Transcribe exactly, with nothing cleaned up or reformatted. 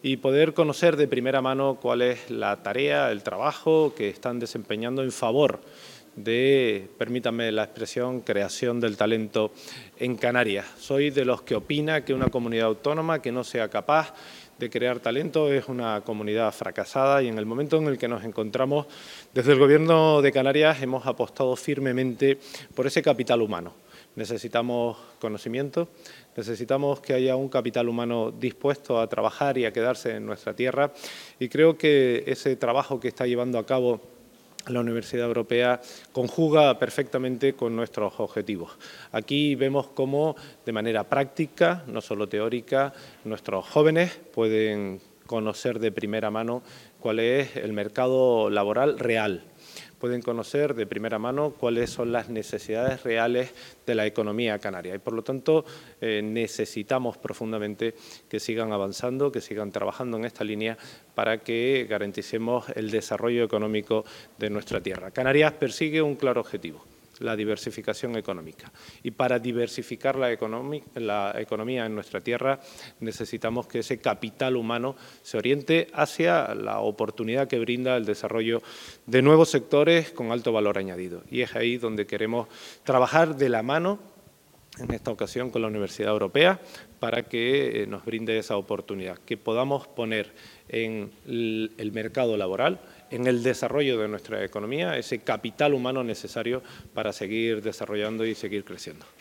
y poder conocer de primera mano cuál es la tarea, el trabajo que están desempeñando en favor de, permítanme la expresión, creación del talento en Canarias. Soy de los que opina que una comunidad autónoma que no sea capaz de crear talento es una comunidad fracasada, y en el momento en el que nos encontramos, desde el Gobierno de Canarias hemos apostado firmemente por ese capital humano. Necesitamos conocimiento, necesitamos que haya un capital humano dispuesto a trabajar y a quedarse en nuestra tierra, y creo que ese trabajo que está llevando a cabo la Universidad Europea conjuga perfectamente con nuestros objetivos. Aquí vemos cómo, de manera práctica, no solo teórica, nuestros jóvenes pueden conocer de primera mano cuál es el mercado laboral real. Pueden conocer de primera mano cuáles son las necesidades reales de la economía canaria. Y, por lo tanto, eh, necesitamos profundamente que sigan avanzando, que sigan trabajando en esta línea para que garanticemos el desarrollo económico de nuestra tierra. Canarias persigue un claro objetivo: la diversificación económica. Y para diversificar la, la economía en nuestra tierra necesitamos que ese capital humano se oriente hacia la oportunidad que brinda el desarrollo de nuevos sectores con alto valor añadido. Y es ahí donde queremos trabajar de la mano, en esta ocasión con la Universidad Europea, para que nos brinde esa oportunidad, que podamos poner en el mercado laboral, en el desarrollo de nuestra economía, ese capital humano necesario para seguir desarrollando y seguir creciendo.